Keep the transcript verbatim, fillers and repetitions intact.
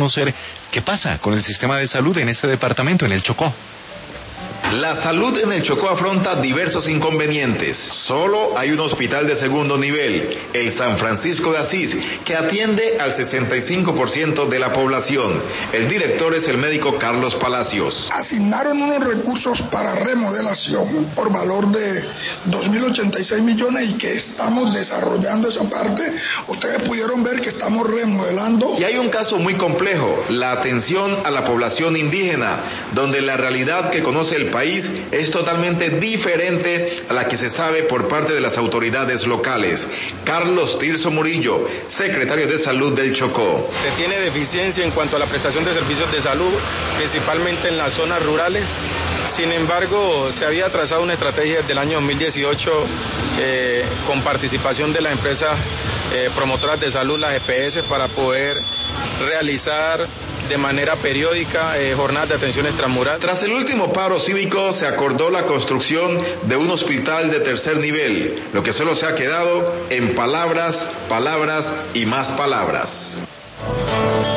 conocer qué pasa con el sistema de salud en este departamento, en el Chocó. La salud en el Chocó afronta diversos inconvenientes. Solo hay un hospital de segundo nivel, el San Francisco de Asís, que atiende al sesenta y cinco por ciento de la población. El director es el médico Carlos Palacios. Asignaron unos recursos para remodelación por valor de dos mil ochenta y seis millones y que estamos desarrollando esa parte. Ustedes pudieron ver que estamos remodelando. Y hay un caso muy complejo, la atención a la población indígena, donde la realidad que conoce el país es totalmente diferente a la que se sabe por parte de las autoridades locales. Carlos Tirso Murillo, secretario de Salud del Chocó. Se tiene deficiencia en cuanto a la prestación de servicios de salud, principalmente en las zonas rurales. Sin embargo, se había trazado una estrategia desde el año dos mil dieciocho eh, con participación de las empresas eh, promotoras de salud, las E P S, para poder realizar de manera periódica eh, jornadas de atención extramural. Tras el último paro cívico se acordó la construcción de un hospital de tercer nivel, lo que solo se ha quedado en palabras, palabras y más palabras.